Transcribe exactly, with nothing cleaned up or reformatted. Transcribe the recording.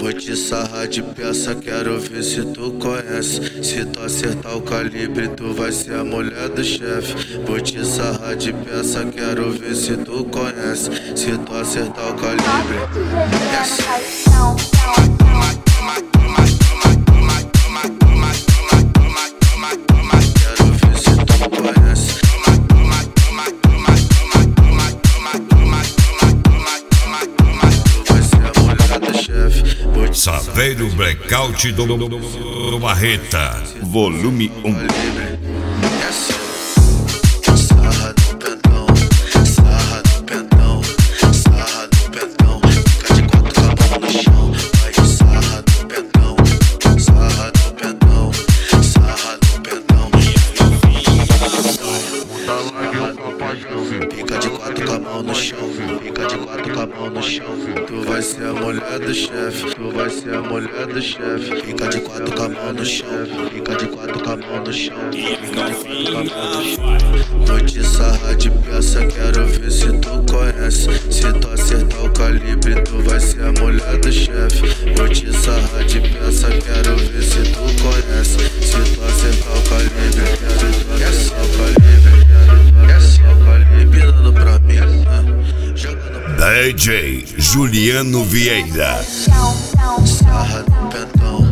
Vou te sarrar de peça, quero ver se tu conhece. Se tu acertar o calibre, tu vai ser a mulher do chefe. Vou te sarrar de peça, quero ver se tu conhece. Se tu acertar o calibre, yes. Saveiro Blackout do, do, do, do Marreta, volume um. Sarra no pentão, sarra no pentão, sarra no pentão. Fica de quatro com a mão no chão. Vai de sarra no pentão, sarra no pentão, sarra no pentão. Fica de quatro com a mão no chão. Fica de quatro com a mão no chão. Tu vai ser a mulher do chefe. Tu vai ser a mulher do chefe. Fica de quatro com a mão no chão. Fica de quatro com a mão no chão. Fica de quatro com a mão no chão. Vou te sarrar de peça, quero ver se tu conhece. Se tu acertar o calibre, tu vai ser a mulher do chefe. Vou te sarrar de peça, quero ver se tu conhece. Se tu acertar o calibre, quero tu acertar o calibre. Quero acertar o calibre, dando pra mim, né? Jogando D J Juliano Vieira. sarra no pentão.